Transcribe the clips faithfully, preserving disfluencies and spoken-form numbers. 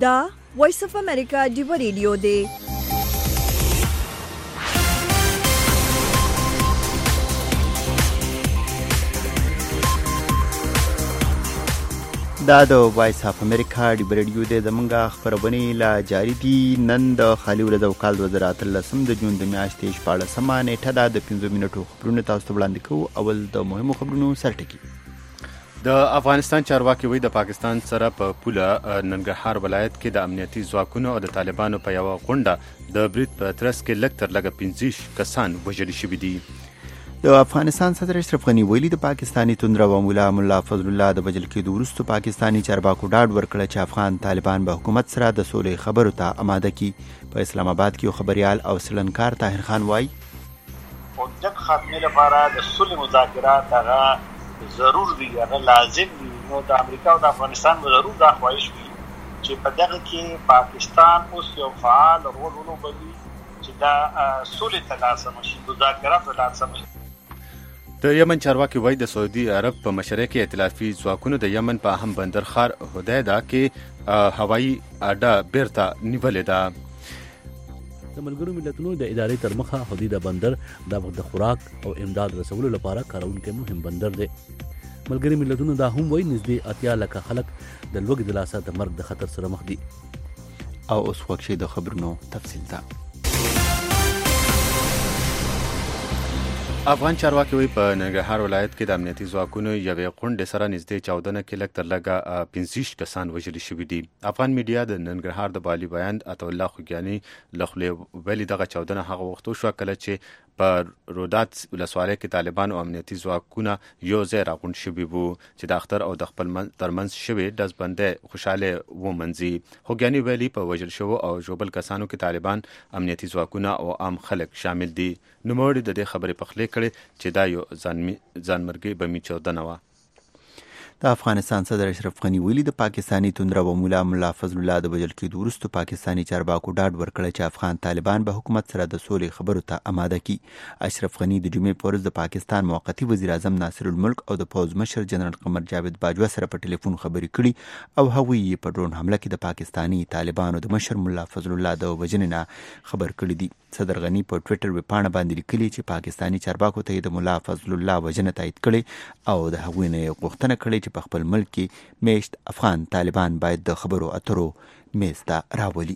دا وایس اف امریکا ډیو ریډیو دی. دا د وایس اف امریکا ډیو ریډیو دی. زمونږ خبرونه لا جاری دي. نن د خالي ورځ او کال دوه زره اتلسم د جون د میاشتې شپاړسمه نیټه ده. د پنځو منټو خبرونه تاسو ته وړاندې کوو. اول د مهمو خبرونو سرټکی. د افغانستان چارواکي وایي د پاکستان سره په پوله ننګرهار ولایت کې د امنیتي ځواکونو او د طالبانو په یوه غونډه د برید په ترڅ کې لږ تر لږه پنځه ویشت کسان وژل شوي دي. د افغانستان صدر اشرف غني ویلي د پاکستاني توندره و مولا ملا فضل الله د وژل کېدو وروسته پاکستاني چارواکو ډاډ ورکړ چې افغان طالبان به حکومت سره د سولې خبرو ته آماده کړي. په اسلام آباد کې خبريال او سلنکار طاهر خان وایي او د خاتمه لپاره د صلح مذاکرات هغه ضرور دی، هغه لازم دی. نو د امریکا او د افغانستان ضرور دا خواهش وي چې په دغه کې پاکستان اوس یو فعال رول ولوبوي چې دا صلح ته لاسه شي، مذاکرات ته لاسه شي. د یمن چارواکي وایي د سعودي عرب په مشرۍ کې ائتلافي ځواکونو د یمن په اهم بندر ښار حدیده کې هوایي اډه بیرته نیولې ده. د ملګرو ملتونو د ادارې تر مخه حدیده بندر د خوراک او امداد رسولو لپاره کارونکي مهم بندر دی. ملګري ملتونو دا هم وایي نږدې اتیا لکه خلک د لوږې د لاسه د مرګ د خطر سره مخ دي. او اوس وخت شي د خبرونو تفصیل ته. افغان چارواکي وایي په ننګرهار ولایت کې د امنیتي ځواکونو یوې غونډې سره نږدې چاودنه کې لږ تر لږه پنځه ویشت کسان وژل شوي دي. افغان میډیا د ننګرهار د والي بیان عطاالله خوږیاني له خولې ویلي دغه چاودنه هغه وخت وشوه کله چې په رودات ولسوالۍ کې طالبان او امنیتي ځواکونه یو ځای راغونډ شوي وو چې د اختر او د خپل ترمنځ شوې ډزبندۍ خوشحالۍ ومنځي. خوږیاني ویلي په وژل شوو او ژوبل کسانو کې طالبان، امنیتي ځواکونه او عام خلک شامل دي. نوموړي د دې خبرې پخلی کړي چې دا یو ځانمرګي بمي چاودنه وه. د افغانستان صدر اشرف غني ویلي د پاکستاني توندره و مولا ملا فضل الله د وژل کېدو وروسته پاکستاني چارواکو ډاډ ورکړی چې افغان طالبان به حکومت سره د سولې خبرو ته آماده کړي. اشرف غني د جمعې په ورځ د پاکستان موقتي وزیر اعظم ناصر الملک او د پوځ مشر جنرال قمر جاوید باجوه سره په ټلیفون خبرې کړي او هغوی یې په ډرون حمله کې د پاکستاني طالبانو د مشر ملا فضل الله د وژنې نه خبر کړي دي. صدر غني په ټویټر ویبپاڼه باندې لیکلي چې پاکستاني چارواکو ته د ملا فضل الله وژنه تایید کړي او د هغوی نه غوښتنه کړې چې په خپل ملک کې میشت افغان طالبان باید د خبرو اترو میز ته راولي.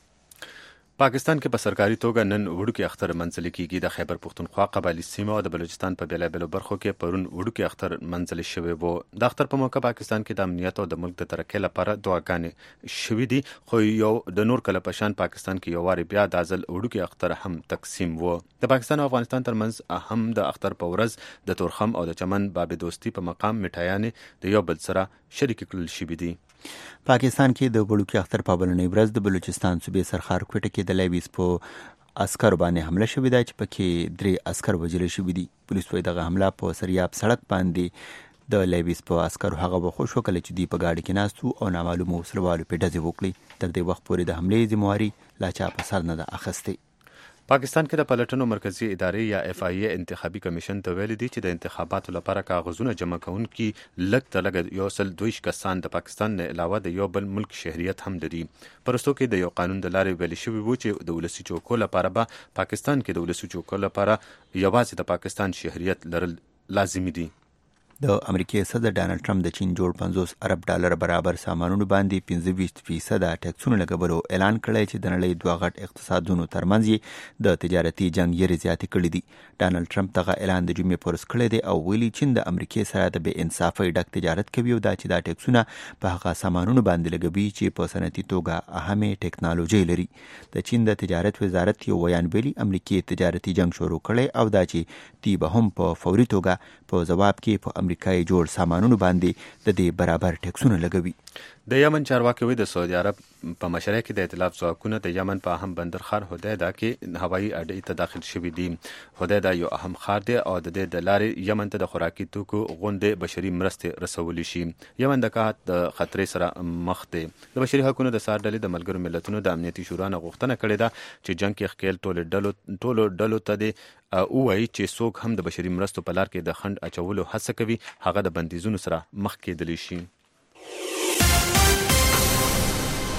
پاکستان کې په سرکاري توګه نن وړوکی اختر منځلې کیږي. د خیبر پښتونخوا قبایلي سیمو او د بلوچستان په بیلابیلو برخو کې پرون وړوکی اختر منځلې شوی وو. د اختر په موقع پاکستان کې د امنیت او د ملک د ترقۍ لپاره دعاګانې شوي دي، خو یو د نور کله په شان پاکستان کې یو وارې بیا د ځل وړوکی اختر هم تقسیم وو. د پاکستان او افغانستان ترمنځ هم د اختر په ورځ د تورخم او د چمن باب دوستي په مقام میټایانې د یو بل سره شریک کړل شوي دي. پاکستان کې د وړوکی اختر په بلنۍ ورځ د بلوچستان صوبې سرخار کوټه کې د لیویس په عسکر باندې حمله شوې ده چې پکې درې عسکر وژل شوي دي. پولیس وايي دغه حمله په سریاب سړک باندې د لیویس په عسکرو هغه وخت شو کله چې دوی په ګاډي کې ناست وو او نامعلومو وسلوالو پرې ډزې وکړې. تر دې وخت پورې د حملې ذمہواري لا چا په سر نه ده اخیستې. پاکستان کې د پلټنو مرکزی ادارې یا اف آی ای انتخابي کمیشن ته ویلي دي چې د انتخاباتو لپاره کاغذونه جمع کوونکي لږ تر لږه یو سل دوه ویشت کسان د پاکستان نه علاوه د یو بل ملک شهریت هم لري. پرستو کې د یو قانون د لارې ویل شوي وو چې د ولسي چوکو لپاره به پاکستان کې د ولسي چوکو لپاره یوازې د پاکستان شهریت لرل لازمي دي. د امریکای صدر ډانلډ ټرمپ د چین جوړ پنځوس ارب ډالر برابر سامانونو باندې پنځه ویشت فیصده ټیکسونه لګولو اعلان کړی چې د نړۍ دوه غټ اقتصادونو ترمنځ د تجارتي جنګ یې زیاتې کړې دي. ډانلډ ټرمپ دغه اعلان د جمعې په ورځ کړی دی او ویلي چین د امریکای سره د بې انصافۍ ډک تجارت کوي او دا چې دا ټیکسونه په هغه سامانونو باندې لګوي چې په صنعتي توګه اهمه ټیکنالوژي لري. د چین د تجارت وزارت یو بیان ویلي امریکای تجارتي جنګ شروع کړی او دا چې دی به هم په فوري توګه په جواب کې په امریکای جوړ سامانونو باندې د دې برابر ټیکسونه لګوي. د یمن چارواکي وایي د سعودي عرب په مشرۍ کې د ائتلاف ځواکونه د یمن په اهم بندر ښار حدیده کې هوایي اډې ته داخل شوي دي. حدیده یو اهم ښار دی او د دې د لارې یمن ته د خوراکي توکو غونډې بشري مرستې رسولی شي. یمن د قحط د خطرې سره مخ دی. د بشري حقوقو د سار ډلې د ملګرو ملتونو د امنیتي شورا نه غوښتنه کړې ده چې جنګ کې ښکېل ټولو ډلو ټولو ډلو ته د ووایي چې څوک هم د بشري مرستو په لار کې د خنډ اچولو هڅه کوي هغه د بندیزونو سره مخ کېدلی شي.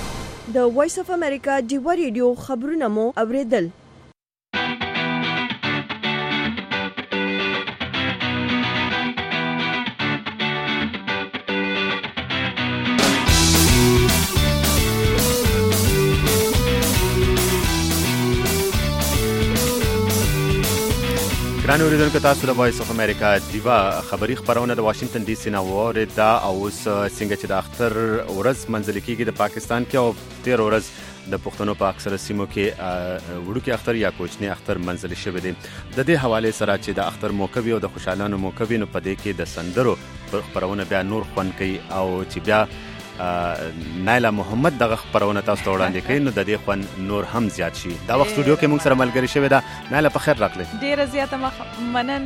د وایس اف امریکا ډیوا ریډیو خبرونه مو اوریدل. ګران اوریدونکو، تاسو د وایس اف امریکا دیوا خبری خبرونه د واشنگټن ډي سي نه واورېده او اوس څنګه چې د اختر ورځ منځلې کېږي د پاکستان کې او تیر ورځ د پښتنو په اکثره سیمو کې وړوکی اختر یا کوچنی اختر منځلې شوی دی. د دې حواله سره چې د اختر موقع وي او د خوشالانو موقع وي، نو په دې کې د سندرو خبرونه بیا نور خوند کوي او چې بیا نایلا محمد دغه خبرونه تاسو ته وړاندې کوي، نو د دې خوند نور هم زیات شي. دا وخت سټوډیو کې موږ سره ملګری شوی دا نایلا، په خیر راغلی. ډیره زیاته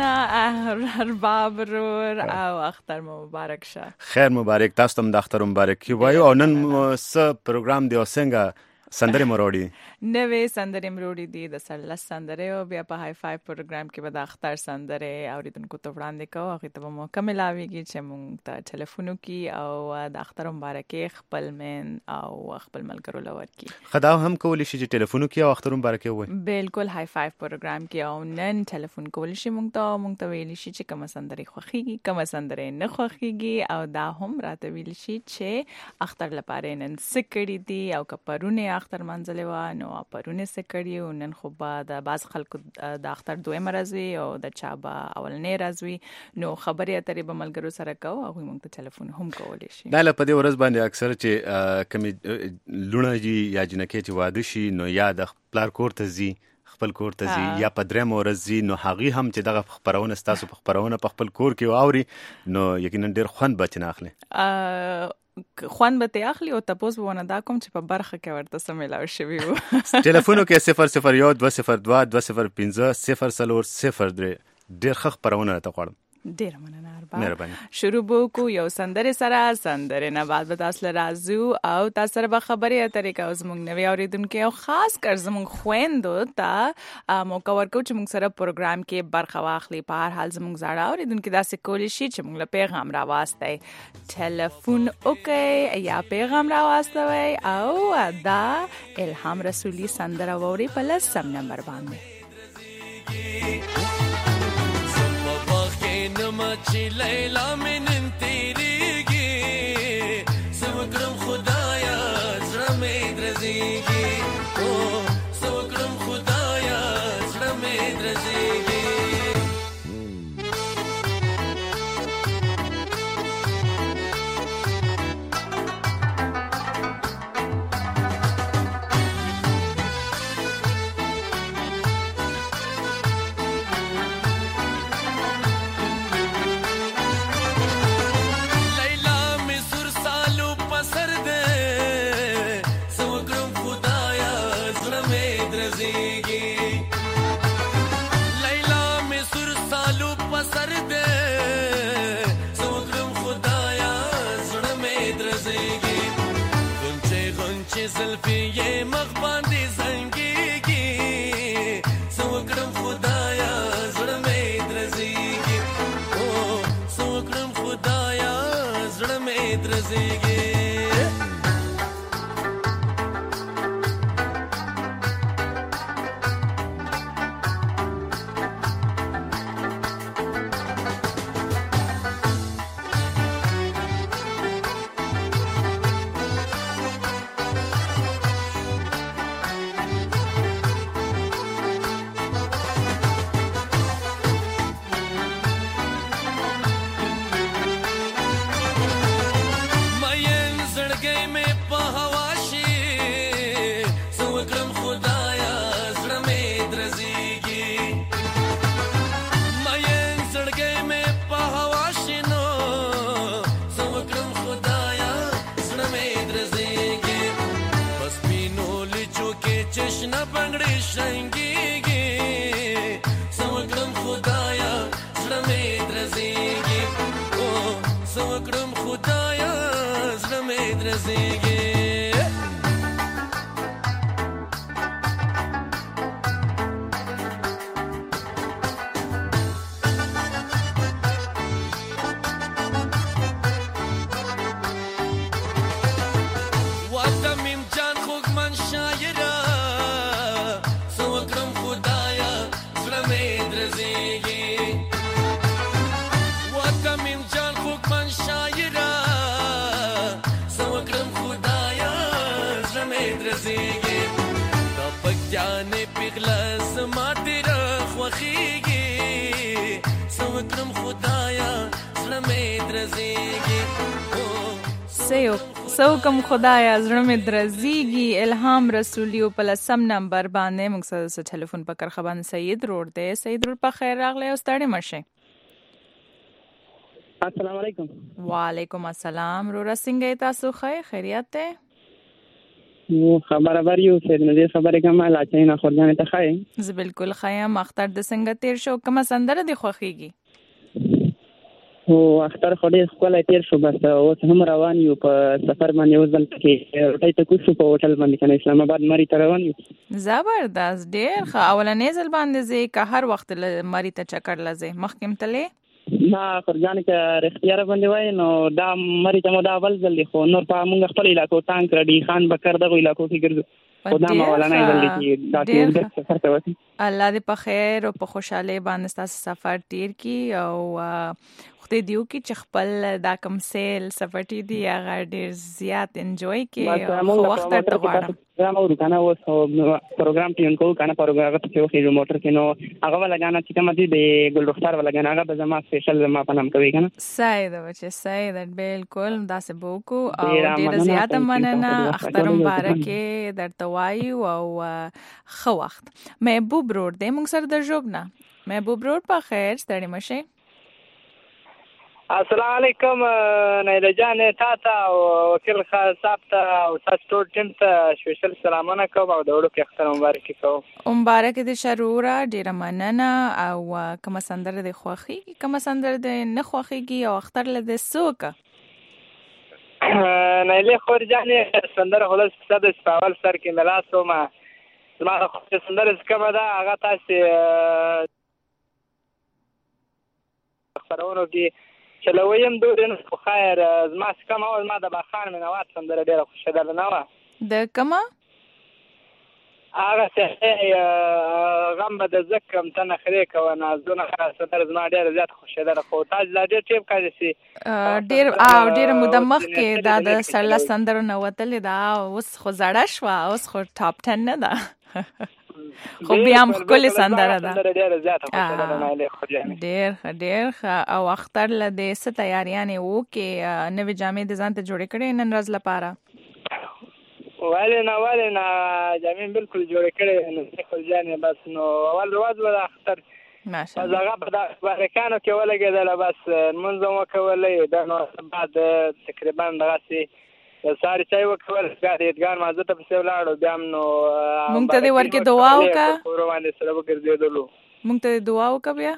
مننه ارباب رور او اختر مبارک شه. خیر مبارک، تاسو ته د اختر مبارک وایو. او نن څه پروګرام دی او څنګه سندرې مروړي؟ نوې سندرې مروړي دي د سرلس سندرې او بیا په های فایو پروګرام کې به د اختر سندرې اوریدونکو ته وړاندې کوو. هغه ته به موقع ملاويږي چې موږ ته ټلیفون وکړي او د اختر مبارکي خپل من او خپل ملګرو لور کړي. خدا هم کولی شي چې ټلیفون وکړي او اختر مبارکي وایي. بالکل های فایو پروګرام کې او نن ټلیفون کولی شي موږ ته موږ ته ویلی شي چې کوم سندرې خوښيږي کوم سندرې نه خوښيږي او دا هم راته ویل شي چې اختر لپاره نن سکړې دي او کپرونه اختر منځلې و نو پرونه سکړی او نن خو به د باز خلکو د اختر دویم ورځ وي او د چا به اولنې ورځ وي، نو خبرې اترې به ملګرو سره کوو او موږ ته ټلیفون هم کولی شي. دا په دې ورځ باندې اکثر چې کمی لونه جی یا جنکې چې واده شي نو یا د پلار کور ته ځي خپل کور ته ځي یا په درېم ورځ ځي، نو هغه هم چې دغه خبرونه ستاسو په خبرونه په خپل کور کې واوري نو یقینا ډېر خوند به ترې اخلي. خوان به ته اخلي او تاسو به ونه دا کوم چې په برخه کې ورته سمېلاو شوی وو. ټلیفون کې صفر صفر یو دوه صفر دوه دوه صفر پنځه صفر څلور صفر درې ډېر ښه خبرونه ته غواړم. ډېر مننه ارباب. شروع وکړو یو سندره سره، سندره نه بعد به تاسو راځو او تاسو سره به خبرې اترې کوو زموږ نوې اوریدونکو او خاص کر زموږ خويندو ته موقع ورکو چې موږ سره پروګرام کې برخه واخلي. په هر حال زموږ زړه اوریدونکو داسې کولی شي چې موږ له پیغام راوستي، ټلیفون وکړي یا پیغام راوستوي او دا الهام رسولي سندره ووري په لسم نمبر باندې. نمچی لیلا من تیریگی سوکرم خدایا زرم ادرزیگی او سوکرم خدایا زرم ادرزیگی. زلفی یہ مغباندی زنگیگی سوکرم خدایا زړه مې درزیگی او سوکرم خدایا زړه مې درزیگی. مې درزيږي دا پجانې پیغله زما تیر خوخيږي سوکرم خدایا زړه مې درزيږي سیو سوکم خدایا زړه مې درزيږي الهام رسولي په لسم نمبر باندې موږ سره ټلیفون په کرخبان سید روډ دی. سید روډ په خیر راغلی او ستړي مشه. السلام علیکم. وعلیکم السلام. رورا څنګه تاسو خیر خیریت ده؟ نو خبره بریو سید نو دې خبره کومه لا چې نه خورځانه ته خای. زه بالکل خایم. اختر د څنګه تیر شو کومه سندره دی خوخیږي؟ او اختر خو ډیر خپل تیر شو بس اوس هم روان یو په سفر باندې وزل کې روټي ته کوڅو په هوټل باندې کنه اسلام آباد مری ته روان یو. زبردست ډیر ښه. اولنې ځل باندې زه که هر وخت مری ته چکر لځه مخکم تلې ما خرجانه کې اختیار باندې وای نو دا مری ته مو دا ول ځل خو نور په موږ خپل علاقو تانک رډي خان بکر دغه علاقو کې ګرځو خدا ما ولا نه ول کې دا کې سفر کوي. الله دې په خیر او په خوشاله باندې تاسو سفر تیر کی او خدای دیو کې چې خپل دا کوم سیل سفرټي دی هغه ډیر زیات انجوای کې خو وخت ته غواړم پروګرام او کنه اوس پروګرام ټین کو کنه پروګرام ته چې وخت موټر کې نو هغه ولا غانا چې کوم دي د ګل رختار ولا غانا هغه به زما سپیشل زما په نام کوي کنه سید بچي سید بالکل دا سه بوکو او ډیر زیات مننه. اختر مبارک درته وایو او خو وخت. محبوب روډ دې موږ سره د جوګنا. محبوب روډ په خیر ستړي مشه. السلام علیکم نایله جان تاته او وکیل خان صاحب ته او تاسو ټول ټیم ته سپیشل سلامونه کوم او د وړو کې اختر مبارک کوم. مبارک دې شرورا ډیره مننه او کوم سندره دې خوخي کوم سندره دې نه خوخيږي او اختر لده سوکا نایله خور جان سندره هلس صد سپاول سر کې ملاسو ما زما خو سندره کوم دا هغه تاسو خبرونه کې چلویم دورن خو خیر زما سکم او زما د باخان منوات سندره ډیره خوشاله نه و د کما هغه څه غم به د زکم تنه خري کو نه زونه سندره زما ډیره زیات خوشاله خو تاج لا ډیر ټیپ کړی سي ډیر او ډیر مدمخ کې دا د سرلا سندره نو وتل دا اوس خو زړه شو اوس خو ټاپ ټن نه ده خو بیا هم خپل سندره ده ډیر زیات خوشاله نه ډیر ډیر او اختر له دې ست تیاریانې وو کې نوې جامې د ځان ته جوړې کړې نن ورځ لپاره والے نه والے نه جامې بالکل جوړې کړې نو خو ځانې بس نو اول ورځ ولا اختر ماشاءالله هغه په بارکانو کې ولګېدل بس منځم وکولې دا نو بعد تقریبا دغه سي ساری چای وکول غاډیدګان مازه ته په ولاړو بیا نو مونږ ته ورکه دعا وکا روانه سره وګرځېدلو مونږ ته دعا وکا بیا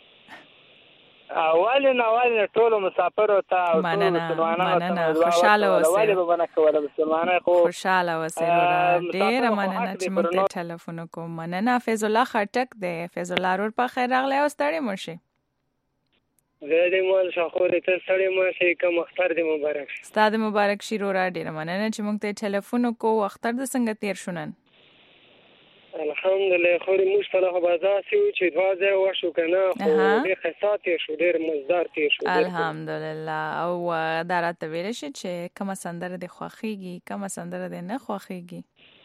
اول نه اول ټول مسافر او ته مننه مننه خوشاله اوسه اول به نه کوله مسلمانه خو خوشاله اوسه ډیر مننه چې مونږ ته ټلیفون کوم. مننه فیض الله خټک دی. فیض الله رور په خیر راغلی او ستړي مشه. زه مول شخوري ته سړی مو شي کوم اختر دې مبارک شي. ستاسو مبارک شي رورا ډیر مننه چې موږ ته ټلیفون کو. اختر د څنګه تیر شونن؟ الحمدلله خو موږ په هغه بازار سي چې واځه وشو کنه خو ډیر خاصات شو ډیر مزدار تیر شو الحمدلله. او دا راته ویل شي چې کوم سندره د خوخيږي کوم سندره د نه خوخيږي؟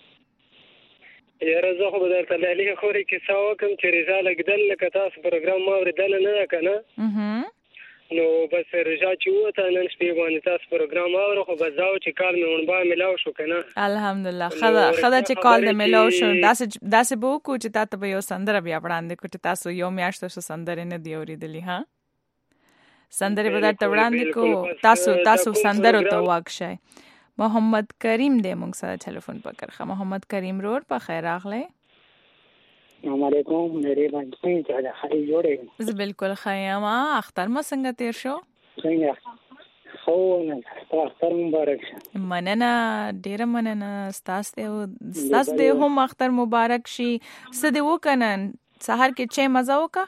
یاره زه خو به درته لیلې خورې کیسه وکړم چې رضا لګدل لکه تاسو پروګرام ما اورېدل نه ده که نه نو بس رضا چې ووته نن شپې باندې تاسو پروګرام اورو خو بس دا و چې کال مې ونبا میلاو شو که نه الحمدلله ښه ده چې کال دې میلاو شو. داسې به وکړو چې تا ته به یو سندره بیا وړاندې کړو چې تاسو یو میاشت شو سندرې نه دي اورېدلي ها سندرې به درته وړاندې کړو تاسو تاسو سندرو ته واک شئ. محمد کریم دې موږ سره ټلیفون پکړخه. محمد کریم رور په خیر راغلی. السلام علیکم مېری باندې څنګه خاري جوړې زه بالکل خیامه. اختر ما څنګه تیر شو؟ څنګه خو نه اختر مبارک شه. مننه ډیره مننه. ستاسو ستاسو دې هم اختر مبارک شي. څه دې وکنن سحر کې چې مزه وکا؟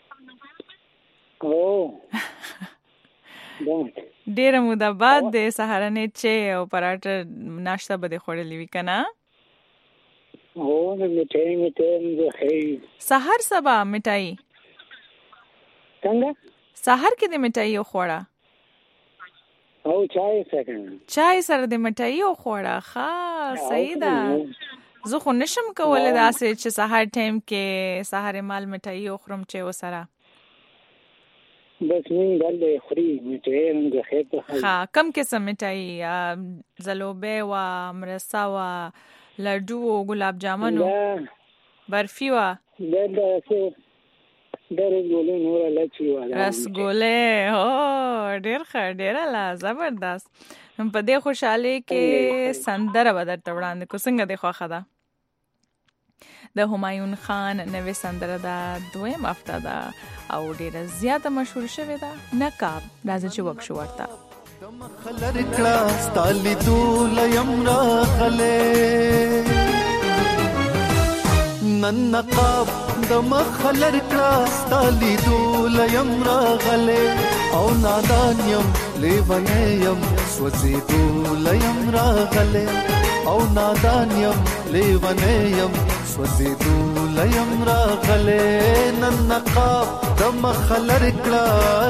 او ډیره موده بعد د سهارنې چې او پراټه ناشته به د خوړلې وی کنه او نه میټای میټای هي سحر سبا میټای څنګه سحر کې د میټای خوړه او چای سره چای سره د مټای او خوړه ښه صحیح ده. زه خو نشم کولای داسې چې سهار ټایم کې سهار مال مټای او خرم چې وسره بس مين دل خوري مټای موږ خیر ته ها کم قسم مټای زلوبه و مرسا و لډو او ګلاب جامن برفي و دا رسګولې نور لچی والا رسګولې هو ډېر ښه ډېر لا زبردست. هم په دې خوشاله کې سندره بدر وړاندې کو څنګه د خوخه ده د همایون خان نوې سندره ده دویم هفته ده او ډېره زیاته مشهور شوې ده نقاب. راځي چې وښو ورته خلر کړه ستالي دول یمرا خله نن نقاب د مخلر کړه ستالي دول یمرا غله او نادان یم لیوانه یم سوځي دول یمرا غله او نادان یم لیوانه یم سوځي دول یمرا غله نن نقاب د مخلر کړه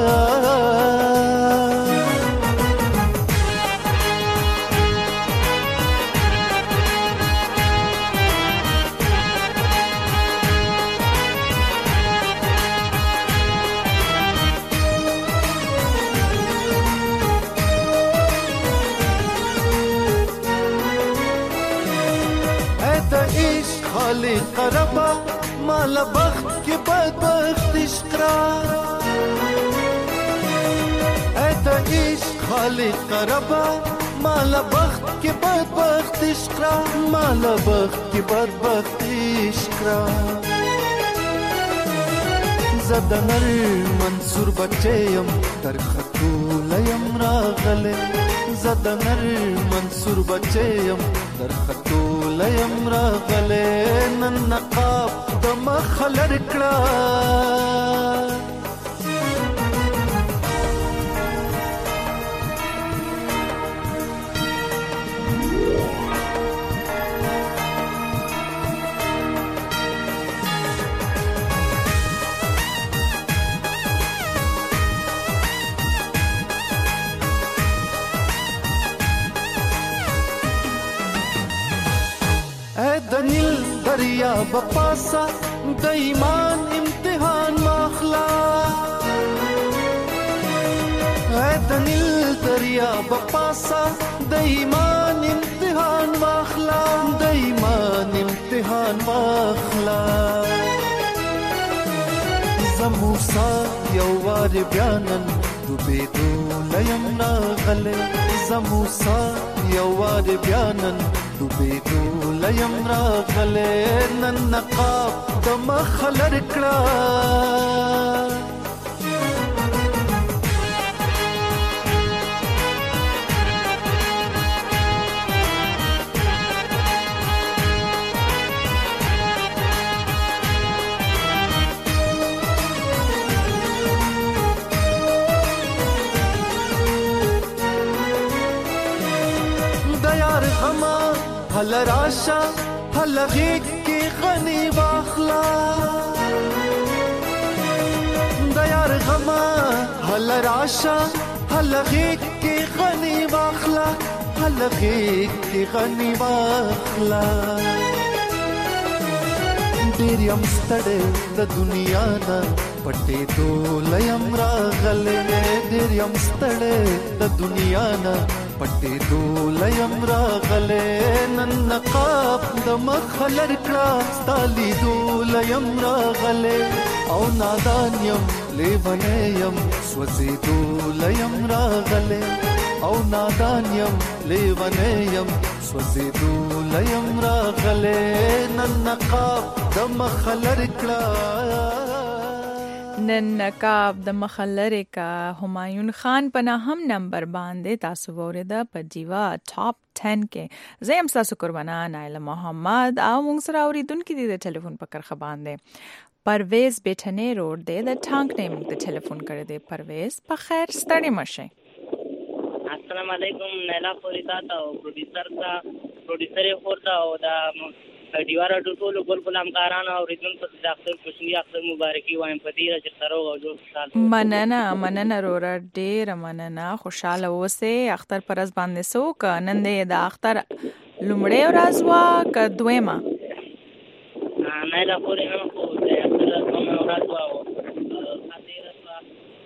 خالق ربا مال بخت کی بدبخت اشقرا ایت عشق خالق ربا مال بخت کی بدبخت اشقرا مال بخت کی بدبخت اشقرا زدنر منصور بچیم در خطول یم راغله زدنر منصور بچیم در خطول یم راغله نن نقاب د مخلر کړه دریا بپاسا د ایمان امتحان ماخلا اے دنیل دریا بپاسا د ایمان امتحان ماخلا د ایمان امتحان ماخلا زموسا یو وار بیانن دوبېدو لیم راغلی زموسا یو وار بیانن دوبېدو لیم راغلی نن نقاب د مخلر کړه هل راشا هل غیق کی غنی واخلا دیار غما هل راشا هل غیق کی غنی واخلا هل غیق کی غنی واخلا ډیر یم ستړی د دنیا نه پټې دولیم راغلی ډیر یم ستړی د دنیا نه پټې دولیم راغلی نن نقاب د مخلر کړه ستا لیدولیم راغلی او نادان یم لیونی یم سوځېدولیم راغلی او نادان یم لیونی یم سوځېدولیم راغلی نن نقاب د مخلر کړه نن نقاب د مخلره کا همایون خان په نهم نمبر باندې تاسو ورده په جیوا ټاپ ټن کې زم تاسو قربانا نایل محمد او موږ سره اوریدونکو د ټلیفون په کرخه باندې پرویز بیٹھنے روډ دی د ټانک نه موږ ته ټلیفون کړی دی. پرویز په خیر ستړي مشه. السلام علیکم نیلا فریدا او پروډوسر کا پروډوسر خوردا او دا دیوار ټولو بالکل همکارانو او ریدون په ډاکټر کوشنی اختر مبارکي وایم په دې چې تر او جو سال مننه مننه رورا ډیر مننه خوشاله اوسه اختر پرز باندې سو ک نن دې د اختر لومړی ورځ وا ک دویمه نه دا پورې نه خو د اختر کومه ورځ وا او خاطر وا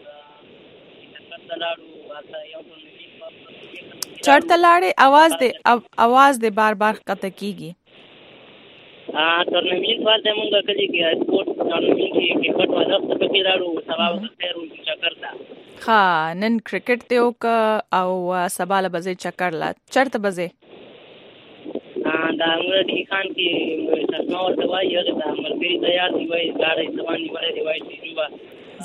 تلاړو واته یو چرته لاړې आवाज دې आवाज دې بار بار قطع کیږي ا ټورنمنت ورته مونږ کلی کې سپورت ټورنمنت کې کرکټ والا په کې راړو سبا وخت ورو چکر تا ها نن کرکټ ته وک او سبا له بځې چکر لا چرته بځې ا دا موږ دي خان کې څنګه ورته وایي یو دا ملګری تیار دی وایي غاړې سباني وړي دی وایي چې جوبا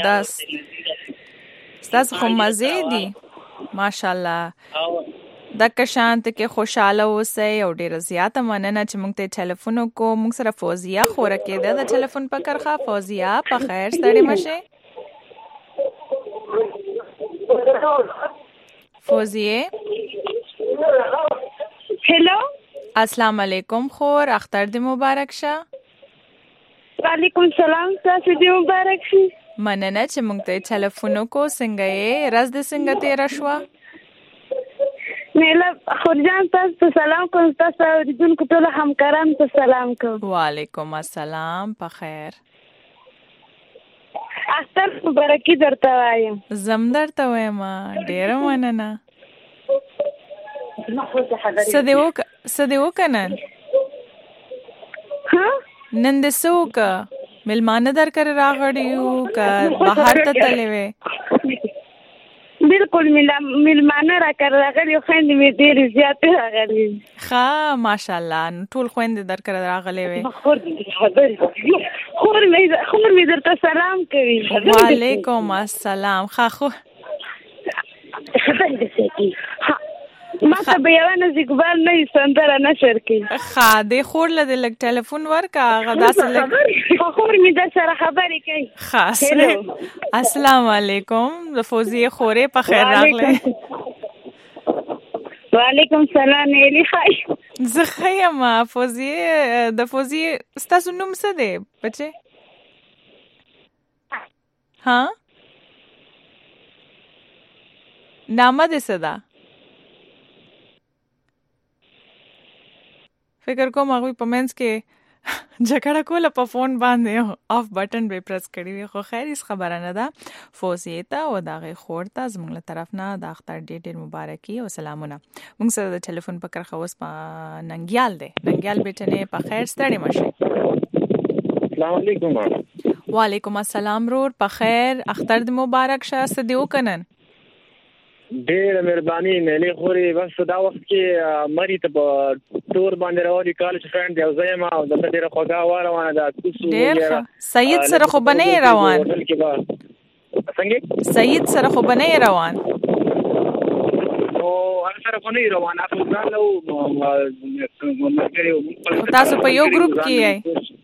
زبردست ستاسو خو مزه دي ماشاءالله او د کشانت کې خوشاله اوسئ او ډیر زیاته مننه چې موږ ته ټلیفون کو موږ سره فوزیه خوره کېده د ټلیفون په کرخه فوزیه په خیر ستړي مشه فوزیه هلو السلام علیکم خور اختر دې مبارک شه وعلیکم السلام تاسو دې مبارک شي مننه چې موږ ته ټلیفون کو څنګه یې راز دې څنګه تیر شو میلا خورجان تاسو ته سلام کوم تاسو اوریدونکو ټول همکارانو ته سلام کوم وعلیکم السلام په خیر اختر مبارکي درته وایم زم درته وایم ډیر مننه سدیو سدیو کنن ها نن د سوک ملمانه در کر راغړیو ک بهر ته تلې وې بالکل ملمانه را کړ راغلی خويندې مې ډېرې زیاتې راغلي ښه ماشاءالله ټول خويندې در کړ راغلي وې خور مې خور مې درته سلام کوي وعلیکم السلام ښه خو خبرې دې ما ته به یو نه زګبال نه سندره نشر کی ښه دې خور له لګ ټلیفون ورکا غدا سره خور می د سره خبرې کوي خاص السلام علیکم د فوزیه خورې په خیر راغله وعلیکم السلام الی خای زه خیم فوزیه د فوزیه ستاسو نوم څه دی بچي ها نامه دې څه ده فکر کوم هغه په منځ کې جګړه کوله په فون باندې اف بٹن به پرس کړی وي خو خیر هیڅ خبره نه ده فوزیه ته او دغه خور ته زموږ له طرف نه د اختر ډېر ډېر مبارکي او سلامونه موږ سره د ټلیفون په کرخه اوس په ننګیال دی ننګیال بیٹنه په خیر ستړي مشه السلام علیکم وعلیکم السلام رور په خیر اختر دې مبارک شه سدیو کنن ډېر مهرباني ملي خوري بس دا وخت کې مری ته تور باندې راوړي کالج فرند یو ځای ما د ډېر خوګه وروانه دا کوسو ډېر سید سره خو بنې روان څنګه سید سره خو بنې روان او هر سره خو نه روان اخو ځان له تاسو په یو ګروپ کې یې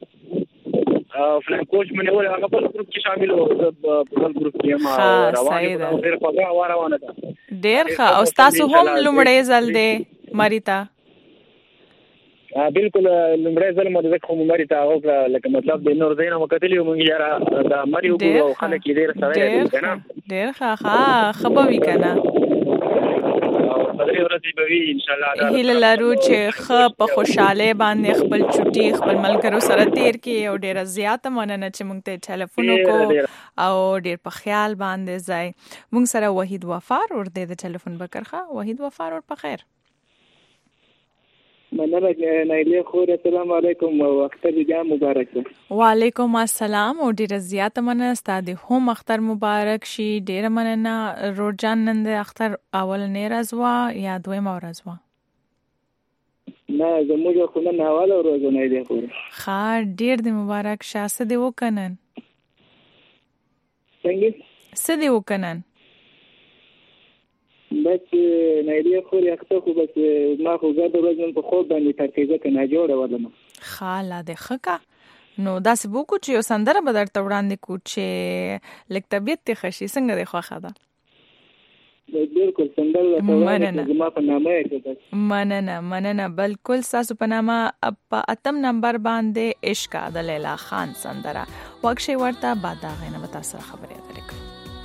فلان کوچ منه ولا هغه په ګروپ کې شامل وو په ګروپ کې ما روان ډېر خوګه وروانه ده ډېر ښه او تاسو هم لومړی ځل دی مریتا بالکل لومړی ځل مو د کوم مریتا او لکه مطلب د نور زینو مکتلی مونږ یاره دا مری وګورو خلک یې ډېر سره دی کنه ډېر ښه ښه خبوي کنه ان شاء الله هیله لرو چې خ په خوشاله باندې خپل چټي خپل ملګرو سره تیر کې او ډیر زیاته مننه چې موږ ته ټلیفون وکړو او ډیر په خیال باندې ځای موږ سره وحید وفار ور دې د ټلیفون بکرخه وحید وفار ور په خیر مننه نایله خور السلام علیکم وخت دې مبارک وعلیکم السلام او ډیر زیاته مننه ستاسو هم اختر مبارک شي ډیر مننه روزان نن د اختر اول نه راځوا یا دویم ورځوا نه زموږ خو نن اول ورځ نه دی خور ښه ډیر دې مبارک شاسه دی وکنن څنګه څه دی وکنن بس نایله خور یخته خو بس ما خو زړه ورځم په خوب باندې ترتیبه کنه جوړه ولنه خاله د خکا نو داسې بوکو چې یو سندره بدر ته وړاندې کو چې لک طبيعت ته خشي څنګه دی خوخه ده بالکل څنګه مننه زما په نامه کې مننه مننه بالکل تاسو په نامه په اتم نمبر باندې عشق د لیلا خان سندره وکشي ورته بعد دا غنه به تاسو خبرې اترې کوم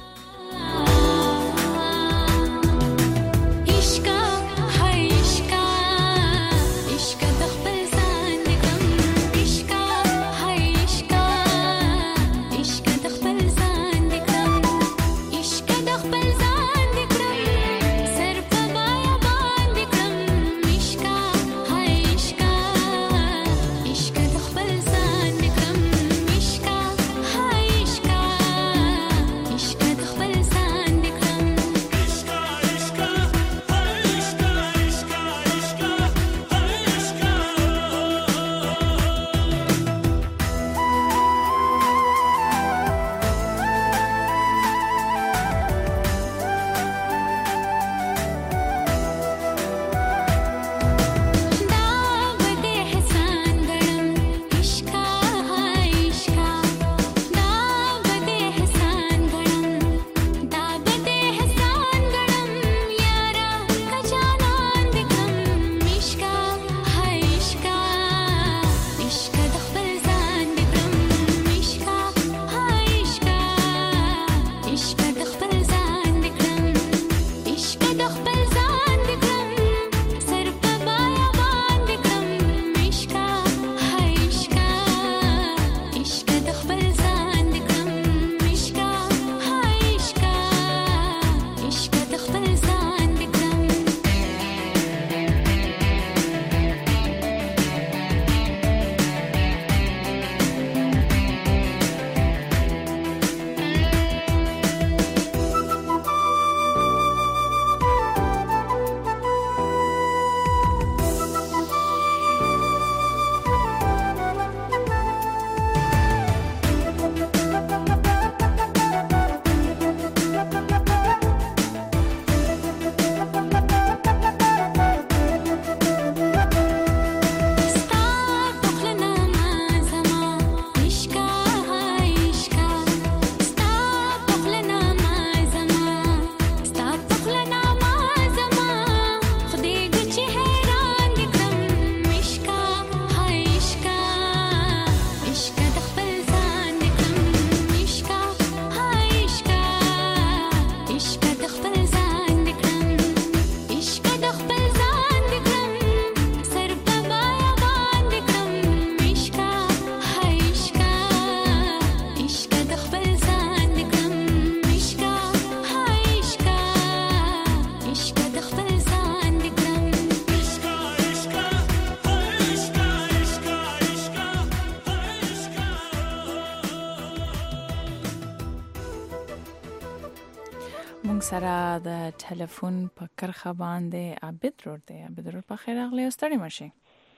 سره د ټلیفون په کرخه باندې عابد روډ دی. عابد روډ په خیر اغلی ستړي مشي.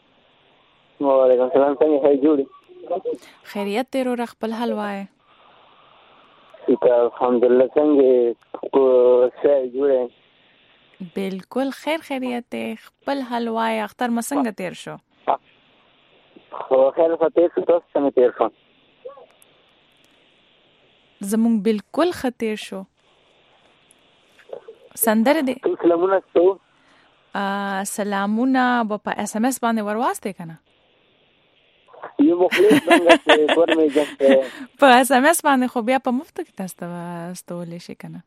وعلیکم السلام. څنګه هي جوړي؟ خیریت دی رو خپل حال وای. الحمدلله. څنګه کو څه جوړه؟ بالکل خیر خیریت دی. خپل حال وای. اختر مسنګ تیر شو؟ خو خیر فتیر شو. تاسو څنګه تیر شو؟ زمون بالکل خطیر شو. سندره دی. سلامونه ستو. ا سلامونه په اس ام اس باندې ورواسته کنه. یو مخلص څنګه ورمه جنګ په اس ام اس باندې خو بیا په مفت کې تاسو ته ستولې شي کنه.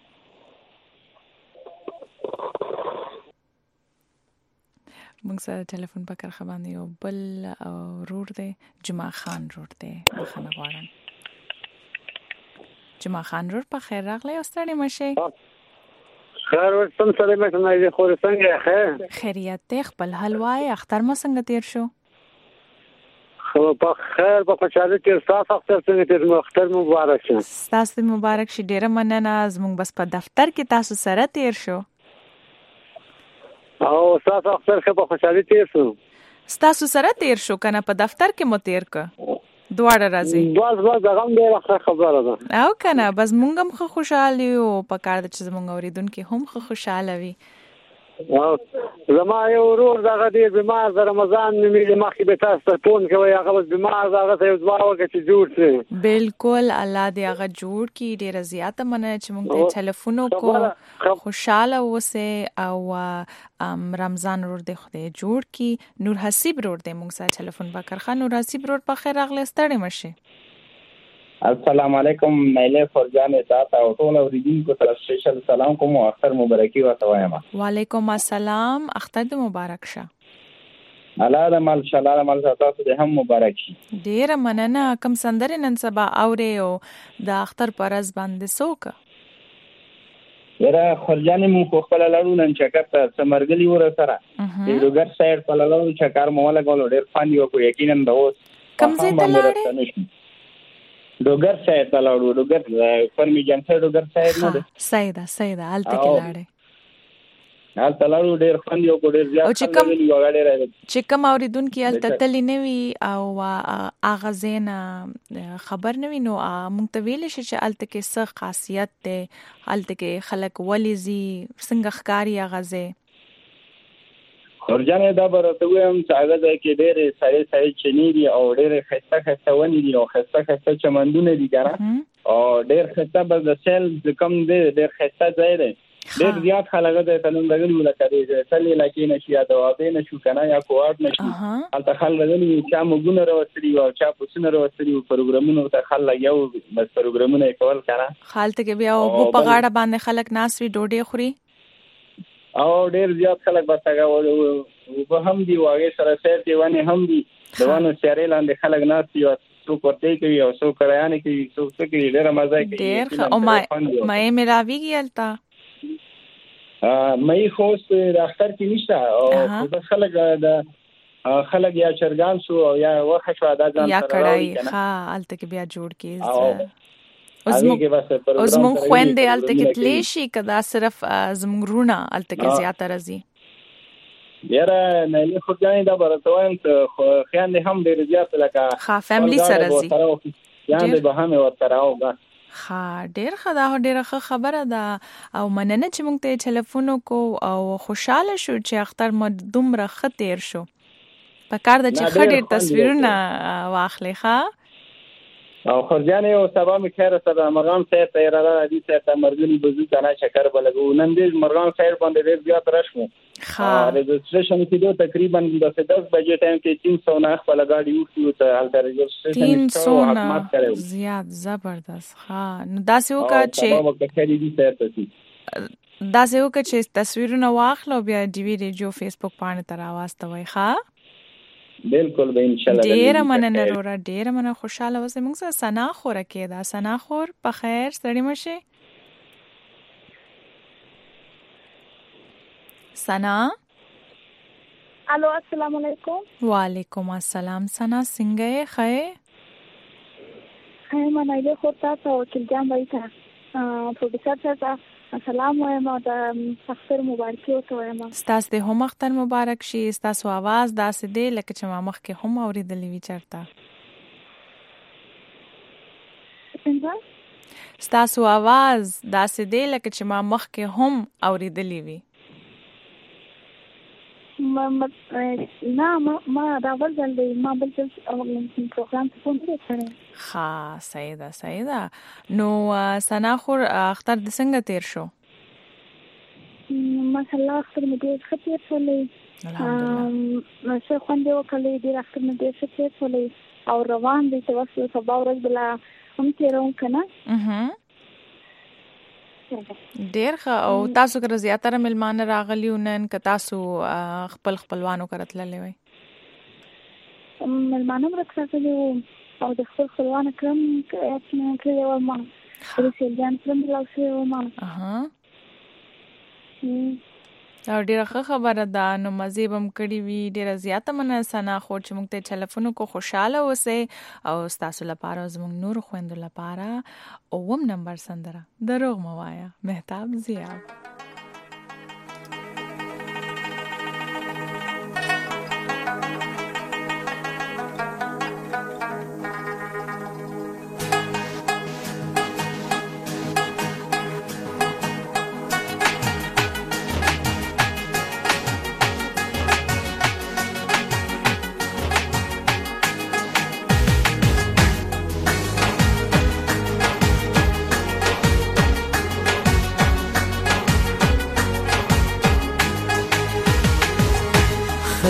موږ سره ټلیفون په کرخه باندې یو بل روډ دی. جمعه خان روډ دی. بخښنه غواړم. جمعه خان روډ په خیر راغلی او ستړي مشي. خیر ورسم سره مې سمای خو څنګه خیر خیریت ته خپل حلوای اختر مو څنګه تیر شو؟ خو په خیر په خوشاله کې تاسو اختر څنګه تیر مو اختر مبارک شه. تاسو مبارک شه. ډیره مننه. زموږ بس په دفتر کې تاسو سره تیر شو. او تاسو اختر کې په خوشاله تیر شو. تاسو سره تیر شو کنه په دفتر کې مو تیر ک. دواړه راځي. بس بس دا هم ډیره خبره ده. او کنه بس مونږ هم خوشاله یو په کار د چې مونږ اوریدونکو هم خوشاله وي. زما یو ورور دغه ډېر بیمار د رمضان مې مخکې به تاسو ته فون کوي هغه بس بیمار دغه ته یو دعا وکړه چې جوړ شي. بالکل الله دې هغه جوړ کړي. ډېره زیاته مننه چې موږ ته ټلیفون وکړو. خوشاله اوسئ او رمضان ورور دې خدای جوړ کړي. نور حسیب ورور دې موږ سره ټلیفون وکړ. نور حسیب ورور په خیر راغلی ستړي مشه. السلام علیکم مېله فرجان تاسو او ټول اوریدونکو ته سپیشل سلام کوم او اختر مبارکي ورته وایم. وعلیکم السلام اختر دې مبارک شه. الله دې مال شاله مال تاسو دې هم مبارک شي. ډیر مننه. کوم سندره نن سبا اوري او د اختر پرز باندې سوک یره خرجان مو خو خپل لاړو نن چکرته سمرګلی ور سره د لوګر سایډ په لاړو چکر مو لګول ډیر فان یو کو یقینا د اوس کوم ځای ته لاړې؟ ډوګر سایډ ته لاړو. ډوګر فرمی جنسه ډوګر سایډ نه ده سیدا سیدا الته کې لاړې حال تلاړو ډیر خوند یو کو ډیر زیات خوند یو غاړې راځي چې کوم اوریدونکو الته تللی نه وي او اغازینا خبر نه وي نو مونږ ته ویل شي چې الته کې څه خاصیت ده الته کې خلک ولې زی څنګه ښکاری اغازه خرجانه دا برته ویم چې هغه د کې ډېر سړی سړی چني دي او ډېر خسته خسته ونی دي او خسته خسته چمندونه دي ګره او ډېر خسته بس د سیل د کم دی ډېر خسته ځای دی ډېر زیات خلک د تنن لګل ولکه دي چې لکه نشي یا دا وته نشو کنه یا کوارد نشي البته خلک لګل چې موږ راوستري او چا پوسونه راوستري پروګرامونو ته خلک یو بس پروګرامونه کول کنه حالت کې بیا او په غاړه باندې خلک ناسوي ډوډۍ خوري او ډېر زیات خلک بسګه و په هم دی واغې سره سیر دی ونه هم دی دوانو سیارې لاندې خلک ناسي او څو کوټې کوي او څو کړیانې کوي څو څه کوي ډېر مزه کوي. ډېر او ما مې ملاویږي التا مې خوست د اختر کې نشته او بس خلک د خلک یا چرګان شو او یا وخه شو ادا ځان یا کړای ها الته کې بیا جوړ کې اوس مون خويندې الته کې تلې شي کدا صرف زموږ رونه الته کې زیاته راځي. یاره نه خو ځان دا برتوان ته خیان هم ډېر زیات لکه ها فیملی سره راځي یان به هم ورته راو با ها ډېر خدا ډېر خبره ده او مننه چې مونږ ته ټلیفون کو او خوشاله شو چې اختر مو دومره خطر شو په کار د چې خډیر تصویرونه واخلې ښا او خرجانه او سبا می خیر سره مرغان سره تیار را دي سره مرګنی بزو کنه شکر بلګو نن دې مرغان سره باندې ډېر زیات راشمو ها رجسټریشن کې تقریبا د دس بجې ټایم کې تین سو نه خپل گاډي وښیو ته حالت رجسټریشن سو حکومت کړو زیات زبردست. ها نو داسې وکړه چې وخت کې دې سره داسې وکړه چې تصویرونه واخلو بیا ډي وی ډي فیسبوک باندې تر واستوي. ها بالکل به ان شاء الله ډیر مننه رورا ډیر مننه خوشاله اوسه. موږ سره سنا خور کې دا سنا خور په خیر سړی مشه سنا. الو السلام علیکم. وعلیکم السلام سنا څنګه یې خې خې ما نه خو تاسو چې جام وایته پروفیسور صاحب السلام وایم او د اختر مبارک او وایم ستاسو د هم اختر مبارک شي. ستاسو आवाज داسې دی لکه چې ما مخکې هم اوریدلې وی چرته څنګه ستاسو आवाज داسې دی لکه چې ما مخکې هم اوریدلې وی. ما نه ما ما دا ورځل دی ما بل څه پروګرام ته فون کړی. ها سیدا سیدا نو سنا خور اختر د څنګه تیر شو؟ ماشاءالله اختر مې ډېر ښه تیر شولی. الحمدلله څه خوند یې وکړلی ډېر اختر مې ډېر ښه تیر شولی او روان دی چې اوس سبا ورځ بله هم تېروم که نه. ډېر ښه. او تاسو کره زیاتره مېلمانه راغلي وو نن که تاسو خپل خپلوانو کره تللی وئ؟ مېلمانه هم راغلي وو او د خپل خپلوانو کره هم کړی وم ما د سیلجان سره هم ملاو شوی وم. او ډیره ښه خبره ده. نو مزې به م کړي وي. ډیره زیاته مننه سنا خور چې موږ ته ټلیفون وکړو. خوشحاله اوسئ او ستاسو لپاره او زموږ نورو خویندو لپاره اووم نمبر سندره دروغ مه وایه مهتاب ضیاب.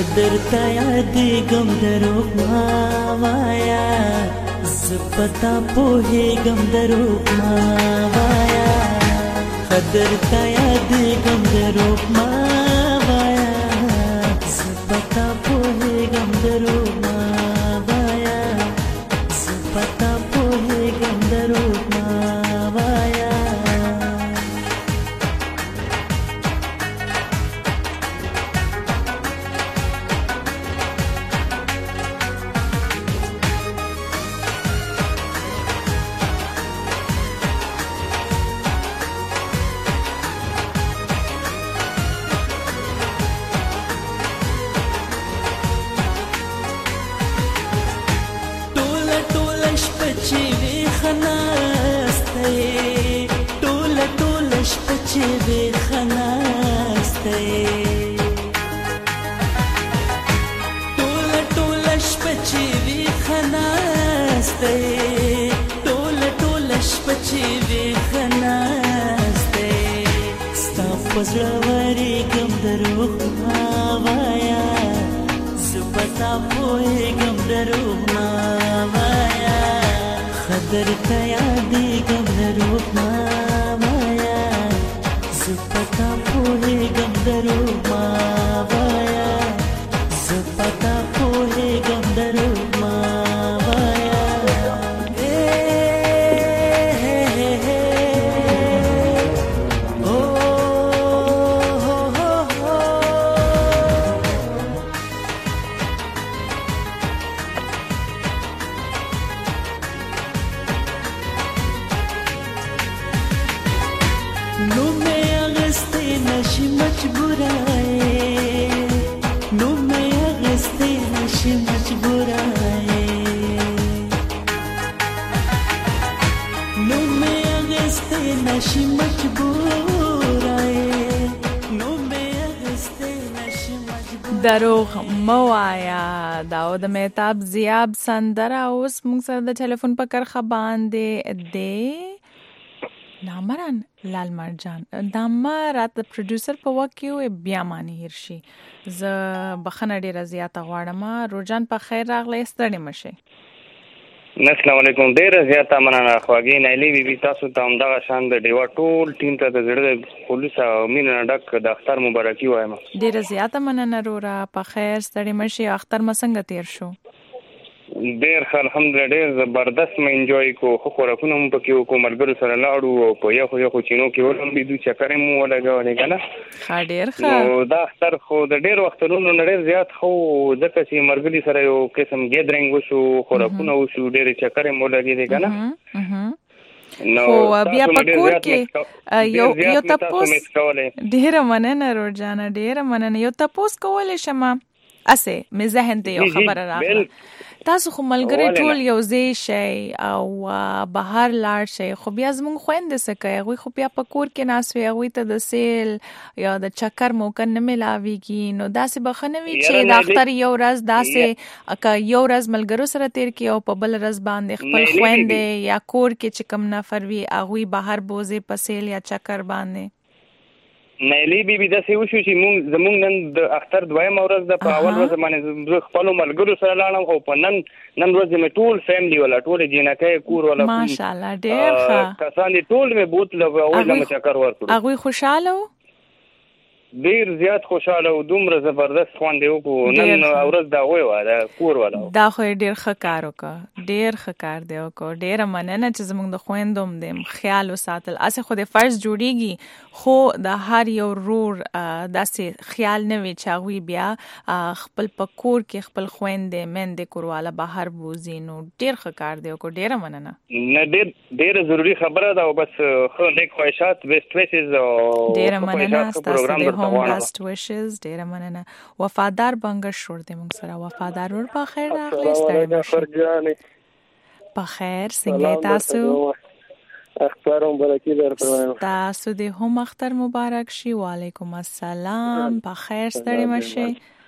خدر تا یادېږم دروغ ما وایا زه پتا پوهېږم دروغ ما وایا خدر تا یادېږم دروغ ما وایا زه پتا پوهېږم دروغ ما وایا زه پتا پوهېږم دروغ ما وایا دروغ موایا دا د مهتاب زیاب سندره اوس موږ سره د ټلیفون په کرخه باندې دی نامران لال مرجان دا ما رات پروډوسر په وخت کې بیا مانی هرشي ز بخنه ډیره زیاته غواړم روجان په خیر راغلی ستړي مشه السلام علیکم ډیره زیاته مننه خواږی نایلی بي بي تاسو ته هم دغه شان د ډیوا ټول ټیم ته د زړه پولیس او مینه ډک د اختر مبارکي وایم ډیره زیاته مننه رورا په خیر ستړي مشه اختر مسنګ تیر شو ډیر ښه الحمدلله ډیر زبردست مې انجوای کو خو خوراکونه هم پکې وکړو ملګرو سره لاړو او په یخو یخو چینو کې ولمبېدو چکر یې مو ولګولې که نه ښه ډېر ښه نو دا اختر خو د ډېر وختونو نه ډېر زیات خو ځکه چې ملګري سره یو قسم ګیدرینګ وشو خوراکونه وشو ډېرې چکر یې مو لګېدې که نه خو بیا په کور کې یو یو تپوس ډېره مننه روجانه ډېره مننه یو تپوس کولی شم اسه مې ذهن ته یو خبره راغله تاسو خو ملګری ټول یو ځای شئ او بهر لاړ شئ خو بیا زموږ خویندې څه کوي هغوی خو بیا په کور کې ناست وي هغوی ته د سیل یا د چکر موقع نه میلاویږي نو داسې به ښه نه وي چې د اختر یو ورځ داسې که یو ورځ ملګرو سره تیر کړي او په بل ورځ باندې خپل خویندې یا کور کې چې کوم نفر وي هغوی بهر بوځي په سیل یا چکر باندې نیلی بی بی داسې وشو چې مونږ زمونږ نن د اختر دویمه ورځ ده په اول ورځ باندې زه خپلو ملګرو سره لاړم خو په نن نن ورځ مې ټول فیملي والا ټولې جینکۍ کور والا ماشاءالله ډېر ښه کسان دي ټول مې بوتله هغوی له مې چکر ورکړو هغوی خوشحاله وو ډیر زیات خوشاله او دومره زبردست خوند یې وکړو نن ورځ د هغوی وه د کور والا دا خو یې ډېر ښه کار وکړه ډېر ښه کار دی وکړو ډېره مننه چې زموږ د خویندو هم دی خیال وساتل هسې خو د فرض جوړیږي خو د هر یو ورور داسې خیال نه وي چې هغوی بیا خپل په کور کې خپل خویندې میندې کورواله بهر بوځي نو ډېر ښه کار دی وکړو ډېره مننه نه ډېر ډېره ضروري خبره ده او بس ښه نیک خواهشات بیسټ ویسز ډېره مننه ستاسو د هم بیسټ ویشز ډېره مننه وفادار بنګر شور دی موږ سره وفادار ور په خیر راغلی ستړي مشه په خیر څنګه تاسو اختر مبارکي درته تاسو د هم اختر مبارک شي وعلیکم السلام په خیر ستړي مشه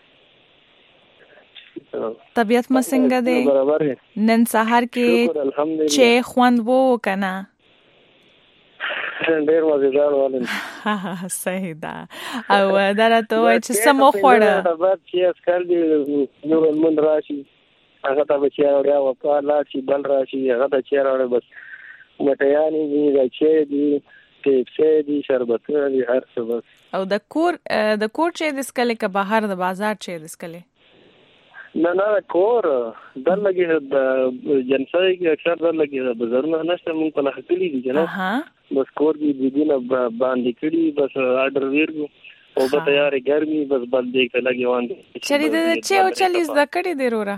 طبیعت ما څنګه دی نن سهار کې چې خوند وو کنه ډېر مزیدار ولین صحیح ده. او دا راته وایي چې سمو خوړه دا بعد چې اسکل دی نو من راشي هغه ته بچي اوریا او په لاړ شي بل راشي هغه ته چیر اوري بس مټیانی دي دا چې دي ټیپسې دي شربتونه دي هر څه بس. او د کور د کور چې د سکلې که بهر د بازار چې د سکلې نه نه کور در لګي د جنسای کې اکثر در لګي د بازارونو نشته مونږ په لاره کلی دي جناب بس کور کې د دینه باندې کړي بس آرډر ورګو او به تیارې ګرمي بس بل دې کې لګي وانه چری د چې او چلیس د کړي دی رورا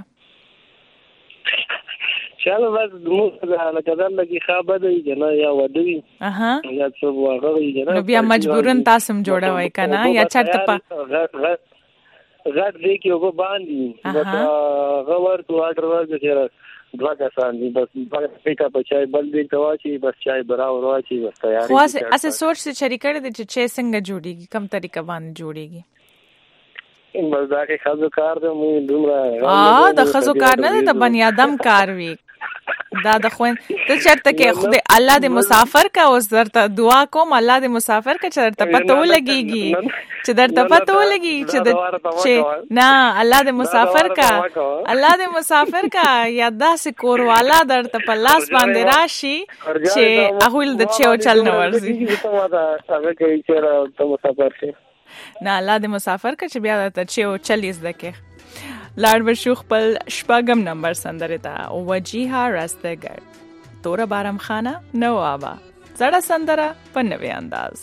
چلو بس موږ لکه در لګي خابه دی جنا یا ودوي اها یا څه واغوي جنا نو بیا مجبورن تاسو جوړوي کنه یا چرته په غټ دی کې وګ باندې بس غور تو آرډر ورکړه دوا کسان دي بس پیکا په چای بل دی تواچی بس چای براو راچی بس تیاری خو اسه سوچ سے چری کړی د چې څنګه جوړیږي کم طریقه باندې جوړیږي بس دا کې خزو کار ته مو دومره اه د خزو کار نه د بنی آدم کار وی دا د خوين ته چرته کې خدای الله دې مسافر کا اوس درته دعا کوم الله دې مسافر کا چرته پته ولګيږي چې درته پته ولګي چې چې نه الله دې مسافر کا الله دې مسافر کا یادا سي کور والا درته په لاس باندې راشي چې اهول د چيو چل نه ورزي هغه کوي چې ته مسافر شي نه الله دې مسافر کا چې بیا درته چيو چلیز دکې لاړ بشو خپل شپږم نمبر سندره ته وجیها رستګر تور بارم خانه نوابا زړه سندره په نوې انداز.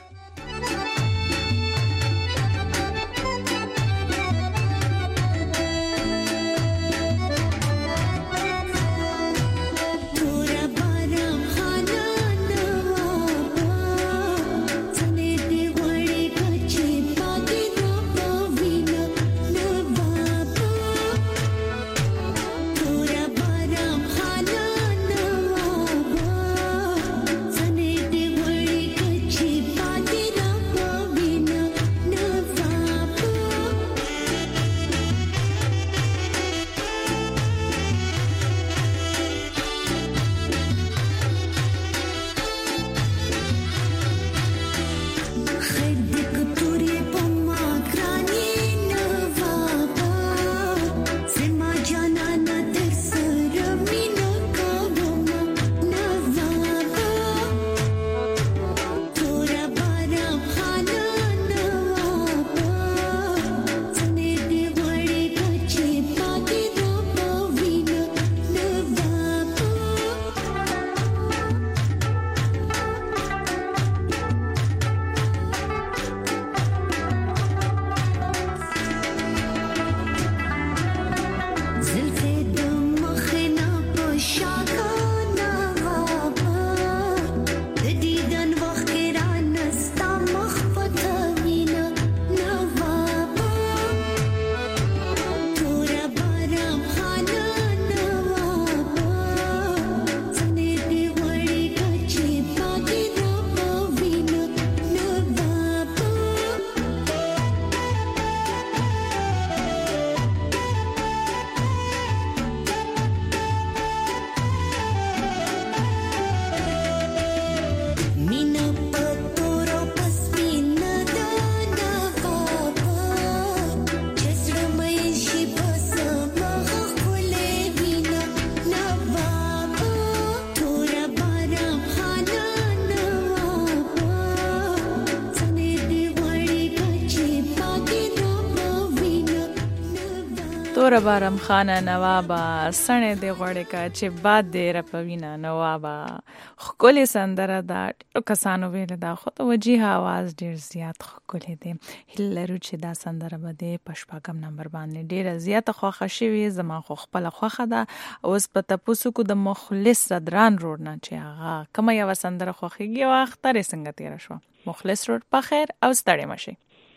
تور بارم خانه نوابا سنه دی غوړې کا چې باد دی رپوینا نوابا خکلی سندره دا ټول کسانو ویل دا خو ته وجیه आवाज ډیر زیات خکلی دی هلرو چې دا سندره بده پښپاکم نمبر باندې ډیر زیات خوخه شوی زما خو خپل خوخه ده اوس په تاسو کو د مخلص صدران روډ نه چې هغه کومه یو سندره خوخیږي وخت ترې څنګه تیر شو مخلص روډ په خیر او ستړي مشي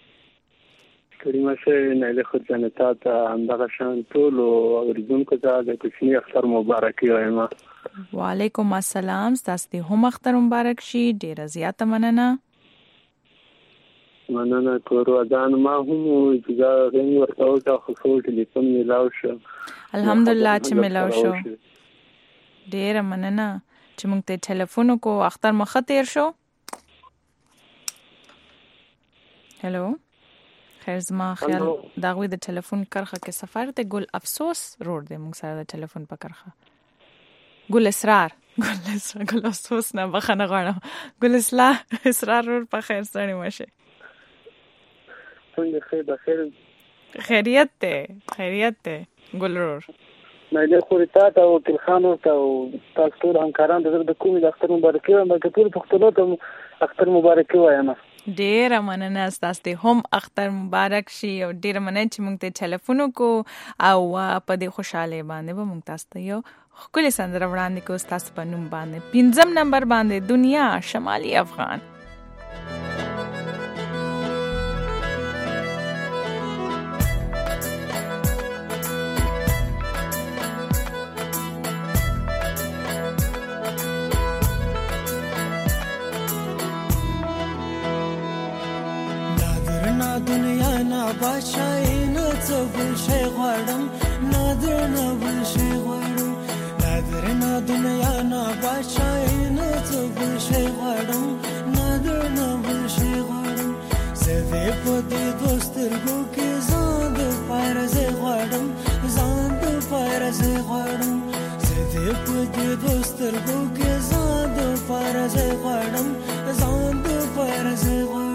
کریمه شه نه خو جنتا ته همدغه شان ټول اوریدونکو ته د کوچنی اختر مبارکي وایم. وعلیکم السلام تاسو ته هم اختر مبارک شي ډیره زیاته مننه. مننه کورو ځان ما هم اجازه غوښتم ورته او خو ټول ټلیفون ملاو شو الحمدلله چې ملاو شو ډیره مننه چې موږ ته ټلیفون کو اختر مخ تیر شو. هلو خیر زما خیال دا غوي د ټلیفون کرخه کې سفر ته ګل افسوس روډ دی موږ سره د ټلیفون په کرخه ګل اسرار ګل اسرار ګل افسوس نه بخنه غواړم ګل اسرار اسرار روډ په خیر سره مشه څنګه خیر بخیر خیریت ته خیریت ته ګل روډ مې له خوري تا ته او تلخان او تاسو ټول همکاران د کومې د اختر مبارکي وایم چې ټول پښتنو ته اختر مبارکي وایم ډیر مننه تاسو ته هم اختر مبارک شي او ډیر مننه چې موږ ته ټلیفون کو او په دې خوشاله باندې به موږ تاسو ته یو خپل سندره وړاندې کو تاسو په نوم باندې پنځم نمبر باندې دنیا شمالي افغان دنیا نا بادشاہی نا څه بل شي غواړم نادر نا بل شي غواړم نادر نا دنیا نا بادشاہی نا څه بل شي غواړم نادر نا بل شي غواړم زه دې په دې دوسترګو کې ځان د پارزه غواړم ځان د پارزه غواړم زه دې په دې دوسترګو کې ځان د پارزه غواړم ځان د پارزه غواړم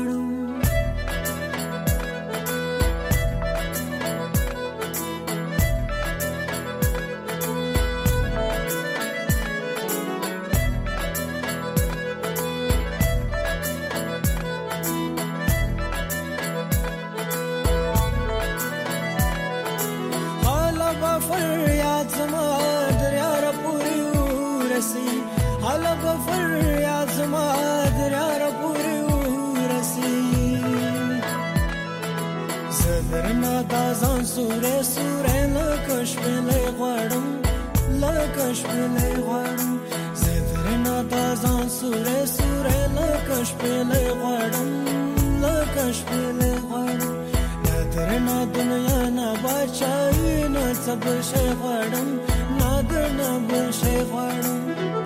دازان سوره سوره لکش بلی غوارم لکش بلی غوارم زدرنا دازان سوره سوره لکش بلی غوارم لکش بلی غوارم نادرنا دنیا نا بادشاہی نا سب شی غوارم نادرنا بل شی غوارم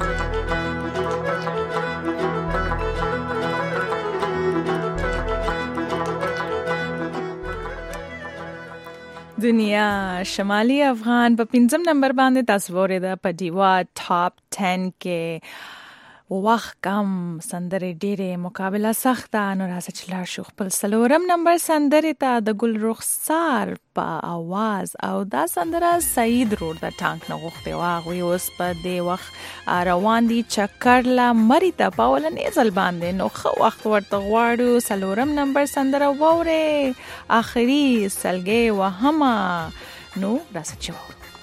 دنیا شمالي افغان په پنځم نمبر باندې تاسو ورته په دیوا ټاپ ټن کې وخت کم سندره ډېره مقابله سخته نو راځي چې لاړ شو خپل سلورم نمبر سندره ته د ګل رخسار په आवाज او دا سندره سعید روډ د ټانک نه غوښته واغوي اوس په دې وخت روان دي چکر لا مری ته پاول نه ځل باندې نو خو وخت ورته غواړو سلورم نمبر سندره ووره اخري سلګي وهما نو راځي چې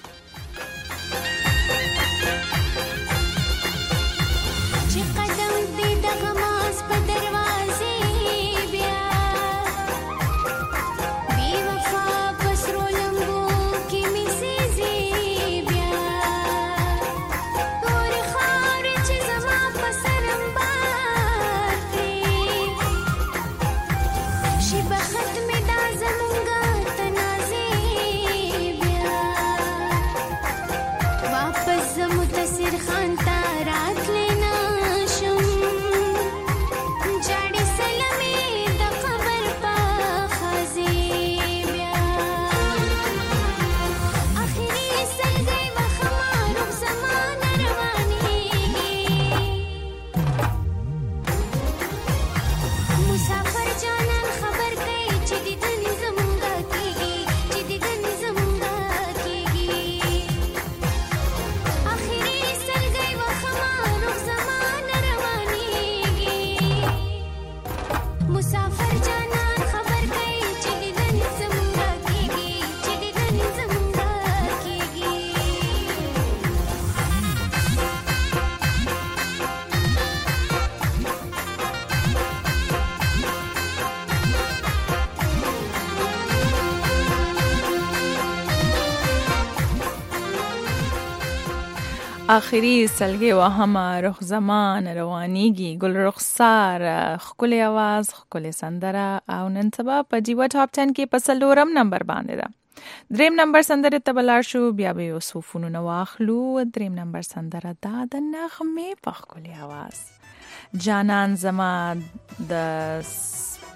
آخري سلګي وهما روح زمان روانيږي ګل رخسار خپل आवाज خپل سندره او نن سبا په جیوا ټاپ ټن کې په سلورم نمبر باندې ده دریم نمبر سندره ته بلار شو بیا به یوسفونو نو واخلو دریم نمبر سندره دا د نغمه په خپل आवाज جانان زما د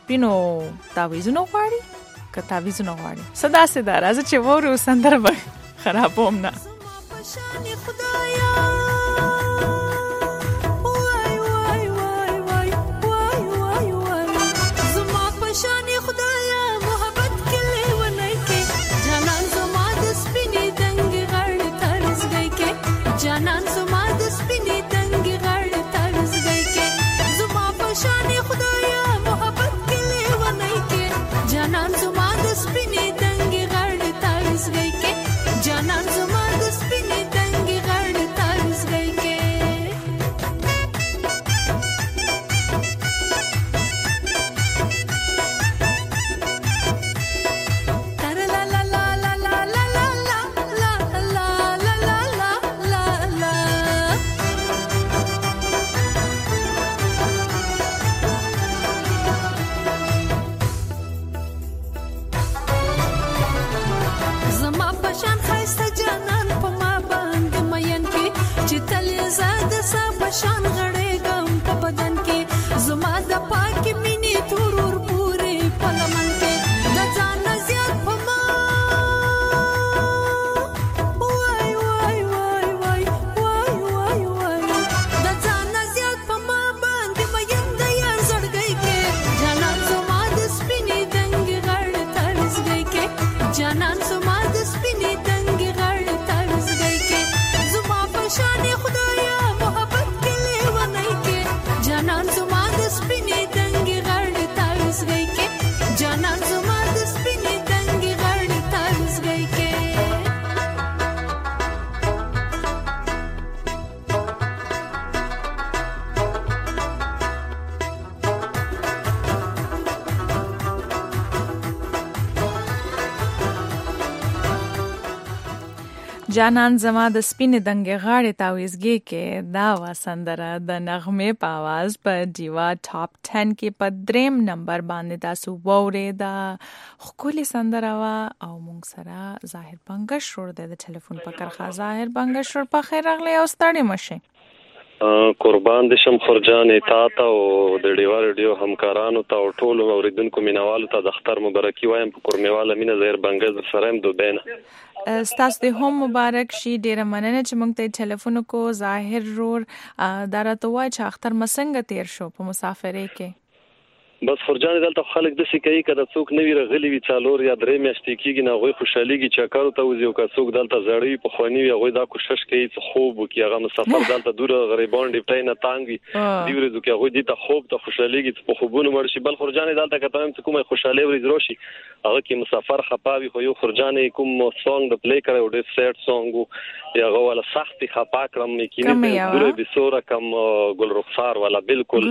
سپینو تعویذونه غواړي که تعویذونه غواړي صدا صدا راځه چې وورو سندره به خرابوم نه جانان زما د سپینې دنګې غاړې تاویزګي کې دا وا سندره د نغمې په आवाज په ډیوا ټاپ ټن کې په دریم نمبر باندې تاسو وورې دا خولي سندره وا او مونږ سره ظاهر بنگشور د ټلیفون په کرخه ظاهر بنگشور په خیر راغلی او ستړي مشه قربان دې شم خورجانې تا ته او د ډیوا ریډیو همکارانو ته او ټولو اوریدونکو مینوالو ته د اختر مبارکي وایم په کورمیواله مینه ظاهر بنگز سره هم دوبینه ستاسو د هم مبارک شي ډیره مننه چې موږ ته ټلیفون کو ظاهر رور دا راته وای چې اختر مسنګ تیر شو په مسافرې کې بس خورجان دلته خلک د سې کوي کده څوک نوی رغلی وی څالور یا درې میاشتې کېږي نه غوي خوشحاليږي چې کارو ته وځي او که څوک دلته زړی په خواني وي غوي دا کوشش کوي چې خوب وکي هغه مسافر دلته دور غریبان دی پټینه تانګي دی ورځو کې غوي دي ته خوب ته خوشحاليږي په خوبونو مرشي بل خورجان دلته کته هم کومه خوشاله ورځ روشي هغه کې مسافر خپاوي خو یو خورجان کوم سونګ د پلی کړو ډېر سیټ سونګ یا غواله سختي خپا کړم کې دوره بسوره کم ګل رخسار والا بالکل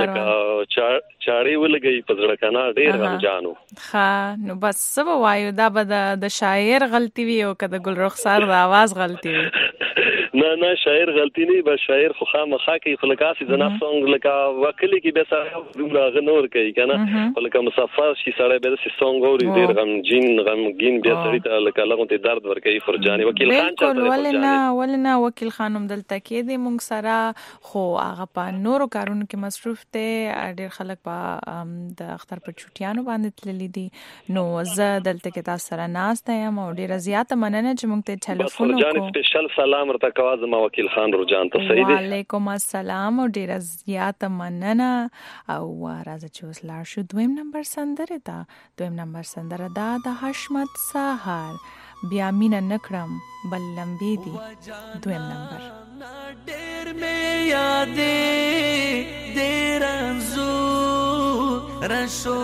لکه چاري ولګي په ځړه کنه ډېر غمجانو ها نو بس سبا وایو دا به د شاعر غلطي وي او کده ګل رخسار د आवाज غلطي وي نه نه شاعر غلطي نه به شاعر خو خامخا کوي خلکاسي د نفس سونګ لکه وکلی کې به سره دومره غنور کوي کنه لکه مسافر شي سره به سي سونګ اوري ډېر غمجین غمگین بیا سړی ته لکه لغون ته درد ور کوي فرجاني وکیل خان چا ولنا ولنا وکیل خانم دلته کې دی مونږ سره خو هغه په نورو کارونو کې مصروف دی ډېر خلک په د اختر په چټیانو باندې تللی دي نو زه دلته کې تاسو سره ناسته یم او ډېر زیاته مننه چې مونږ ته ټلیفون وکړو فرجاني سپیشل سلام ورته کوم ما وکیل خان رجان ته صحیح دی وعلیکم السلام او ډیر زیاته مننه او راځه چې اوس لاړ شو دویم نمبر سندره دا دویم نمبر سندره دا د حشمت سهار بیا مینا نکړم بل لمبي دي دویم نمبر ډیر مې یادې ډیر انزو رشو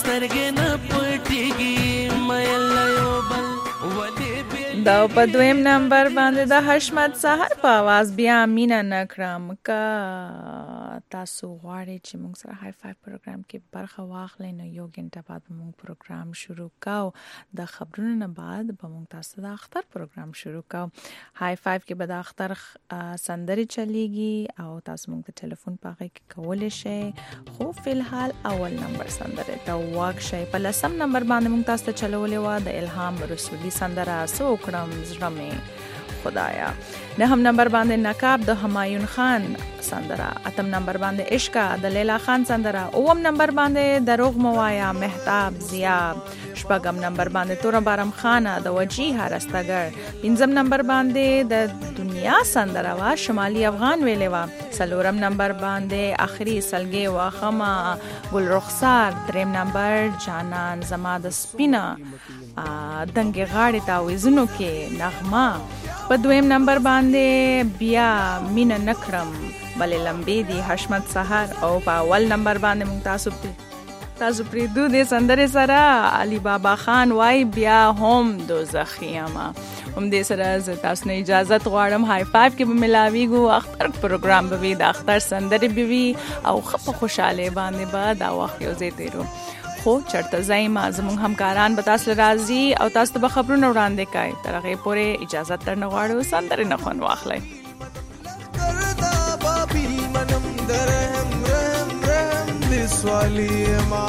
سترګې نه پټېږي مېل یو بل دا په دویم نمبر باندې د حشمت سحر په आवाज بیا مینا نکرم کا تاسو غواړئ چې موږ سره های فایو پروګرام کې برخه واخلئ نو یو غنټه بعد موږ پروګرام شروع کوو د خبرونو نه بعد به موږ تاسو د اختر پروګرام شروع کوو های فایو کې به د اختر سندري چلیږي او تاسو موږ د ټلیفون په هغه کې کولای شئ خو فلحال اول نمبر سندره دا واک شئ په لسم نمبر باندې موږ تاسو ته چلولې و د الهام رسولي سندره سو کړم زړه مې خدایا نهم نمبر باندې نقاب د همایون خان سندره اتم نمبر باندې عشقا د لیلا خان سندره اوم نمبر باندې دروغ موایا مهتاب ضیا شپږم نمبر باندې تورم بارم خانه د وجیه رستګر پنځم نمبر باندې د دنیا سندره وا شمالي افغان ویلې وا سلورم نمبر باندې اخري سلګي واخما ګل رخسار دریم نمبر جانان زما د سپینا دنګ غاړې تا وزنو کې نغمه په دویم نمبر باندې بیا مینا نکرم بلې لمبې دی حشمت سحر او په اول نمبر باندې مونږ تاسو په تاسو پرې دو دې سندره سره علي بابا خان وای بیا هم دوزخیما هم دې سره تاسو نه اجازه غواړم های فایو کې به ملاویږو اختر پروګرام به د اختر سندره به وي او خپ خوشاله باندې به دا وخت یو ځای تیرو خو چرته زایما زموږ همکاران به تاسو راځي او تاسو ته خبرونه وړاندې کوي تر هغه پورې اجازه تر نه غواړو سندره نه خون واخلئ کردا بابي منم درهم رم رم دسوالی ما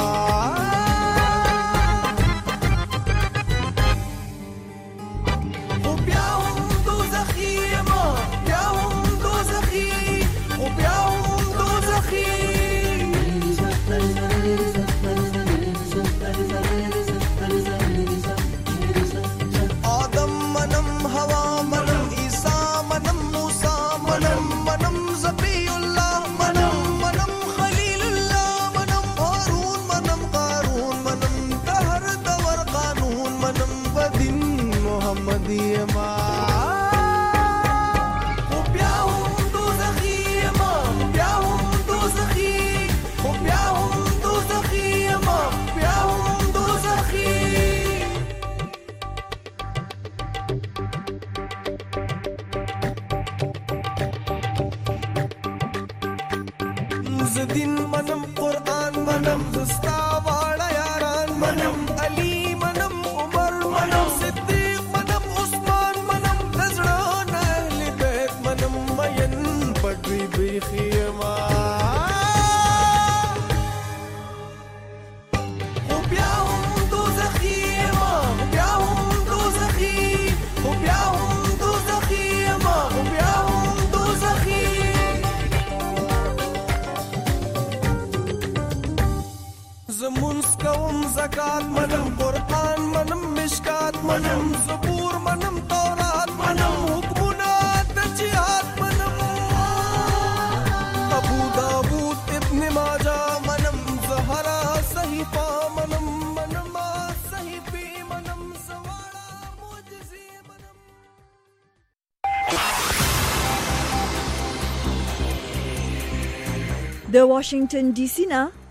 او بیا هم دوزخی ما بیا هم دوزخی او بیا هم دوزخی آدم منم هوا منم عیسی منم موسی منم منم زبی الله منم منم خلیل الله منم هارون منم قارون منم دهر دور قانون منم بدین محمدی ما دین منم قرآن منم زستا واړه یاران منم علی منم عمر منم صدیق منم عثمان منم نزړه اهل بیت منم مین پټوي بخیما او بیا هم دوزخی ما بیا هم دوزخی او بیا هم دوزخی ما بیا هم دوزخی زمونس کوم زکات منم قرآن منم مشکات منم زبور منم تورات منم حکمنا تجیات منم ابو داود ابن ماجہ منم زہرا صحیفہ منم منم صحیفی منم سوارا معجزی منم د واشنگټن ډي سي نه